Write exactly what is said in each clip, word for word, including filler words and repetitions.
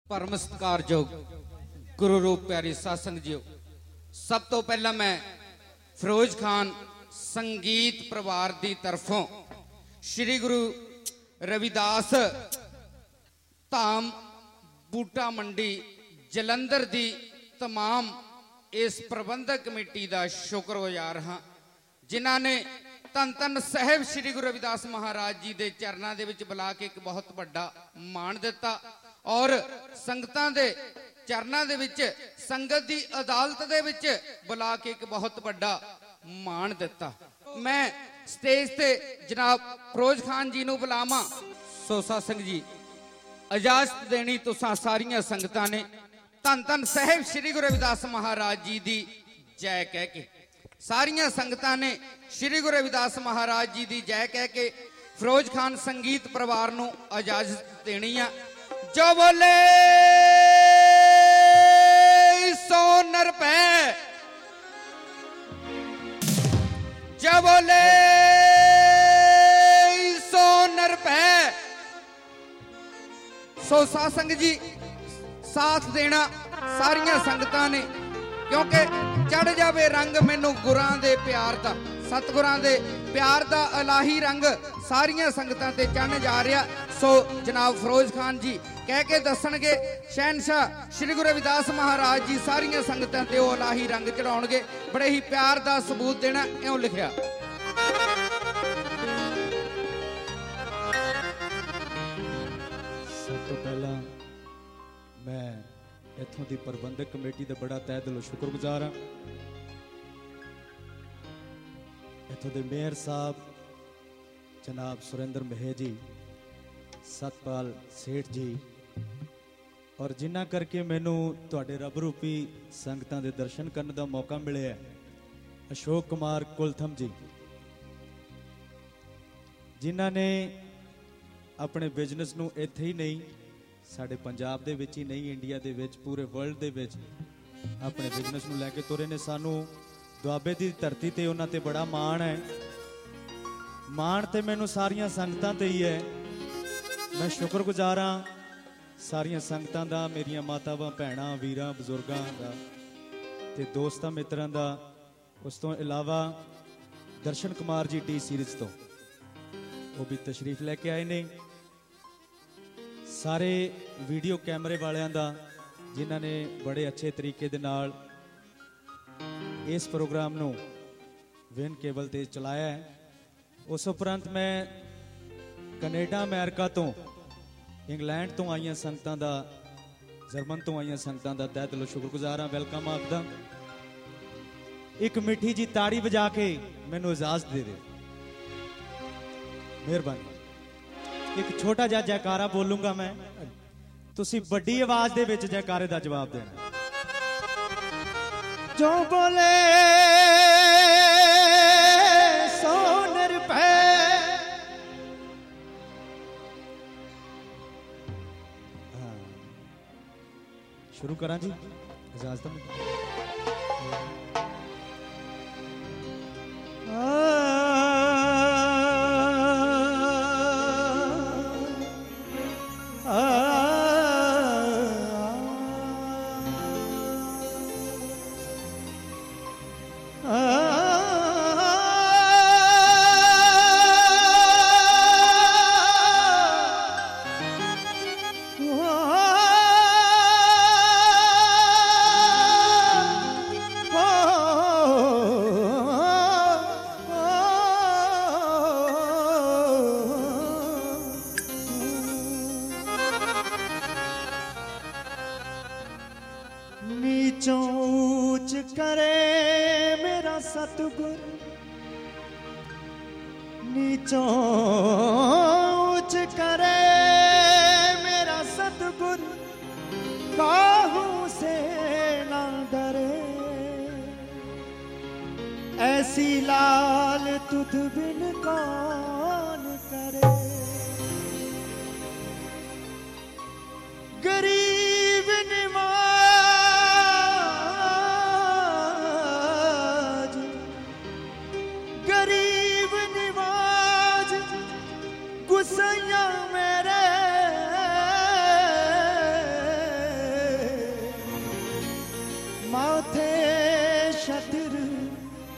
परम सत्कारयोग गुरु रूप प्यारे साध संगत जीओ, सब तो पहला मैं फिरोज खान संगीत परिवार की तरफों श्री गुरु रविदास धाम बूटा मंडी जलंधर की तमाम इस प्रबंधक कमेटी का शुक्रगुजार हाँ, जिन्हों ने धन धन साहिब श्री गुरु रविदास महाराज जी के चरणों के विच बुला के एक बहुत बड़ा मान दिता और संगतां दे चरणों के विच संगत की अदालत दे विच बुला के एक बहुत बड़ा मान दिता। मैं स्टेज ते जनाब फिरोज खान जी नूं बुलावां। सो साध संगत जी इजाजत देनी तुसां सारियां संगतां ने धन धन साहिब श्री गुरु रविदास महाराज जी की जय कह के, सारियां संगतां ने श्री गुरु रविदास महाराज जी की जय कह के फिरोज खान संगीत परिवार नूं इजाजत देनी है। जो बोले सो नर पे, जो बोले सो नर पे। सो साध संगत जी साथ देना सारियां संगतां ने, क्योंकि चढ़ जावे रंग मैनू गुरां दे प्यार दा, सतगुरां दे प्यार दा इलाही रंग सारियां संगतां ते चढ़न जा रहा। सो जनाब फिरोज खान जी कह के दसणगे, शहनशाह श्री गुरु रविदास महाराज जी सारियां संगतां ते वो इलाही रंग चढ़ाउणगे। बड़े ही प्यार दा सबूत देना, इउं लिखिया। सब तो पहला मैं इत्थों की प्रबंधक कमेटी का बड़ा तह दिलों शुक्रगुजार हाँ। इत्थों के मेयर साहब जनाब सुरेंद्र महे जी, सतपाल सेठ जी, और जिन्ना करके मैनू तुहाडे रब रूपी संगतां दे दर्शन करने का मौका मिले है, अशोक कुमार कुलथम जी, जिन्हां ने अपने बिजनेस नू इत्थे ही नहीं साडे पंजाब दे विच ही नहीं इंडिया दे विच पूरे वर्ल्ड दे विच अपने बिजनेस नू लैके तुरे ने। सानू दुआबे दी धरती ते उन्हां ते बड़ा माण है, माण ते मैनू सारियां संगतां ते ही है। मैं शुक्रगुजार हाँ सारियां संगतां दा, मेरियां मातावां भैणां वीरां बजुर्गां दा ते दोस्तां मित्रां दा। उस तो इलावा दर्शन कुमार जी टी सीरीज तो वो भी तशरीफ लैके आए ने। सारे वीडियो कैमरे वालियां दा जिन्हां ने बड़े अच्छे तरीके दे नाल इस प्रोग्राम नू विन केबल ते चलाया है। उस उपरंत मैं कनेडा अमेरिका तो इंग्लैंड तो आईयां संगतां दा, जर्मन तो आईयां संगतां दा तहे दिलों शुक्रगुजार हाँ, वेलकम आपदा। एक मिठी जी ताड़ी बजा के मैनू इजाजत दे दे, मेहरबानी। एक छोटा जिहा जयकारा बोलूंगा मैं, तुसी बड़ी आवाज दे विच जयकारे दा जवाब देना। जो बोले सो नर पे, शुरू करा जी इजाजत में। गुसैया मेरे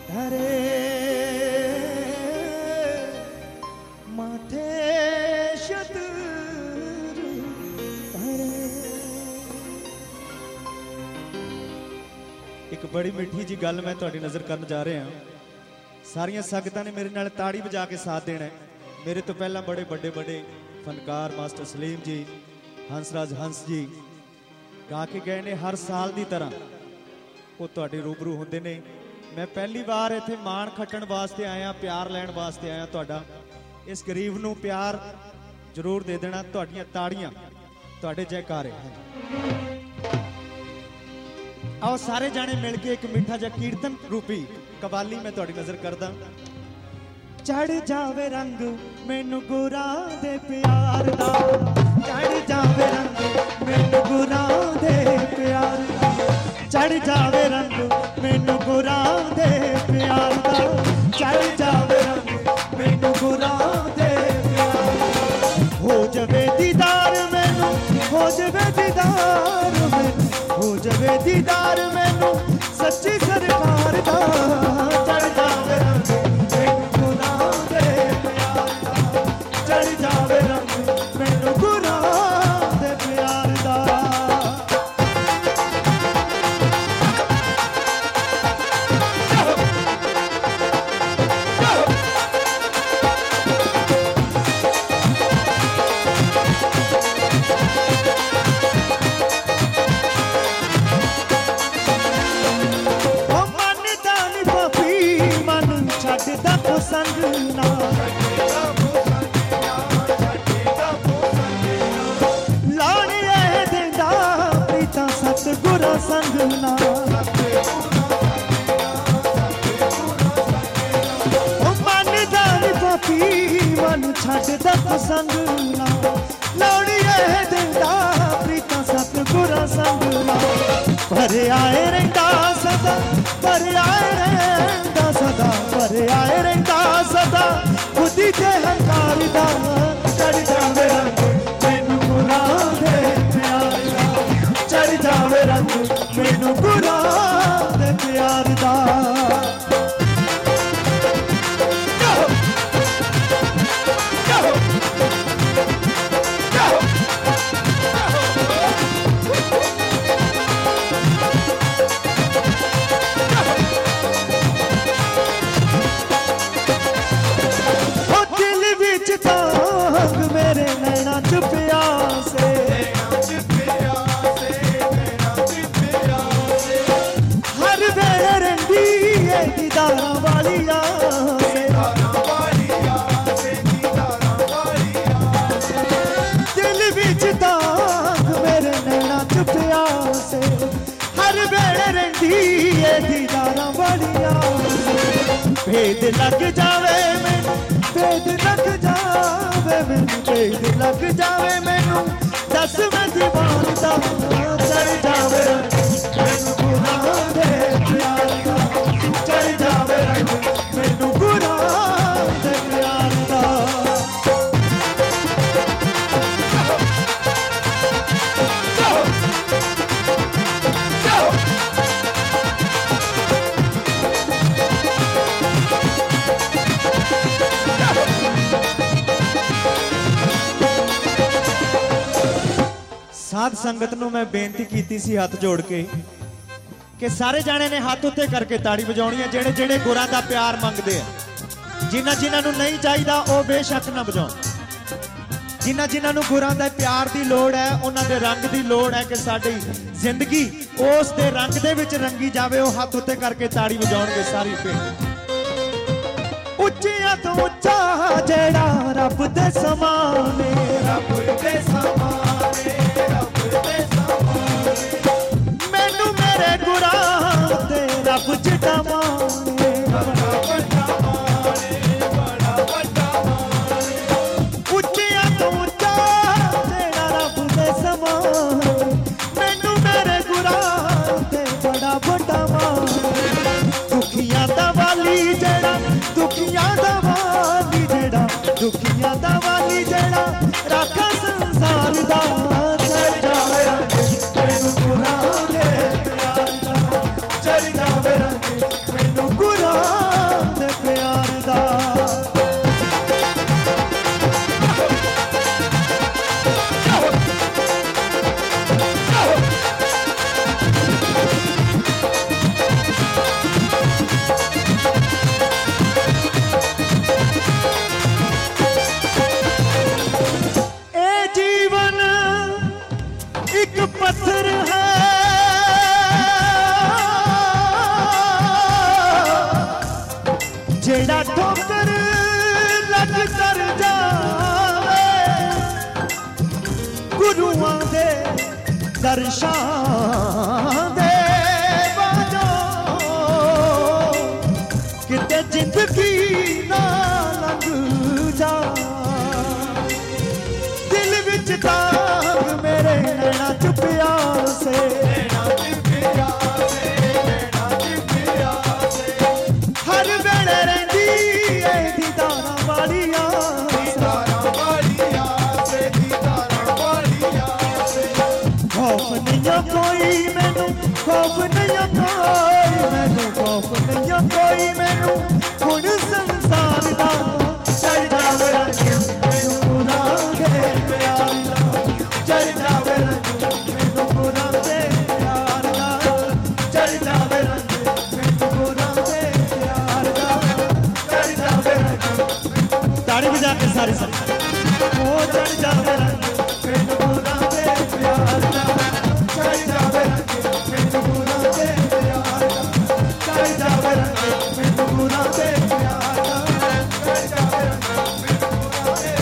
धरे माथे शतूर धरे। एक बड़ी मिठी जी गल मैं तुहाडी नज़र करन जा रहा हाँ। सारियां संगतां ने मेरे नाल ताड़ी बजा के साथ देना है। मेरे तो पहला बड़े बड़े बड़े फनकार मास्टर सलीम जी, हंसराज हंस जी गा के गए ने। हर साल की तरह वो तुहाडे रूबरू होंदे ने। मैं पहली बार इत्थे माण खट्टण वास्ते आया, प्यार लैण वास्ते आया तुहाडा। इस गरीब नूं प्यार जरूर दे देना। तुहाडीआं ताड़ियां, तुहाडे जयकारे। आओ सारे जाने मिल के एक मिठा जा कीर्तन रूपी कवाली मैं तुहाडी नज़र करदा। चढ़ जावे रंग मैनू गुरा दे प्यार दा, चढ़ जावे रंग मैनू गुरा दे प्यार दा, चढ़ जावे रंग मैनू गुरा दे प्यार दा, चढ़ जावे रंग मैनू गुरा दे प्यार दा। हो जावे दीदार मैनू, हो जावे दीदार मैनू, हो जावे दीदार मैनू सच्ची सरकार दा। चढ़ जावे रंग मैनू गुरा दे प्यार दा, चढ़ जावे रंग मैनू गुरा दे प्यार दा। सतगुरा संगना मन दानी पापी मन छड्डदा संगना, लौड़िए दिंदा प्रीता सतगुरा संगना। पर आए रहिंदा सदा, पर आए रहिंदा सदा, पर आए रहिंदा सदा बुद्धि ते हंकार दा। चढ़ जावे रंग मैनू गुरा दे प्यार दा, चढ़ जावे रंग मैनू गुरा दे प्यार दा। दिल विच तांग मेरे नैना च प्यासे, हर वेले रंदी है दीदारां वालियां से, दिल विच तांग मेरे नैना च प्यासे, हर वेले रंदी है दीदारां वालियां से। भेद लग जावे मैनू, भेद लग जावे मैनू, भेद लग जावे मैनू दस मैं दीवान दा। चढ़ जावे मैनू गुरा दे प्यार दा, चढ़ जावे मैनू गुरा दे प्यार दा। साध संगत नूं मैं बेनती कीती सी हाथ जोड़ के कि सारे जाने ने हाथ उत्ते करके ताड़ी बजाउणी है जेड़े जेड़े गुरां दा प्यार मंगदे आ। जिन्हां जिन्हां नूं नहीं चाहिदा ओ बेशक ना बजाउण, जिन्हां जिन्हां नूं गुरां दा प्यार दी लोड़ है, उन्हां दे रंग दी लोड़ है कि साडी जिंदगी उस दे रंग दे विच रंगी जावे, ओ हाथ उत्ते करके ताड़ी बजाउणगे सारी पिंड। उच्चियां तो उच्चा जेड़ा रब दे समाने, रब दे समाने, रब दे समाने, मैनू मेरे गुरां ते रब जिड्डा माने, बड़ा वड्डा माने, बड़ा वड्डा माने। उच्चियां तो उच्चा जेड़ा रब दे समाने, मैनू मेरे गुरां ते बड़ा वड्डा माने। दुखियां दा वाली जेड़ा, दुखियां दा वाली जेड़ा, दुखियां दा वाली जेड़ा राखा संसार दा। एक पत्थर है जेड़ा ठोकर लग कर जावे गुरुआं दे दर्शां दे बाजो किते जिंदगी ना लंघ जा दिल विच दाग मेरे नैना च प्यासे नैना च प्यासे नैना च प्यासे हर वेले रहिंदी ऐ दीदारां वालियां दीदारां वालियां से दीदारां वालियां से खौफ नहीं कोई मैनू खौफ नहीं कोई मैनू खौफ नहीं कोई मैनू हुण संसार दा चढ़ जावे मैनू खुदा दे प्यार दा चढ़ जावे मैनू खुदा दे प्यार दा चढ़ जावे मैनू खुदा दे प्यार दा चढ़ जावे ताड़ी बजा के सारी सारी ओ चढ़ जावे मैनू खुदा दे प्यार दा चढ़ जावे मैनू खुदा दे प्यार दा चढ़ जावे मैनू खुदा दे प्यार दा चढ़ जावे मैनू खुदा दे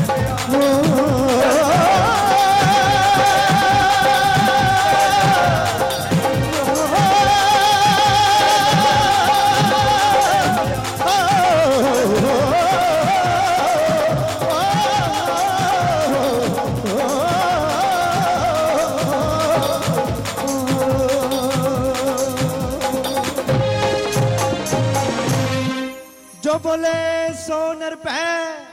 जो बोले सो नर पे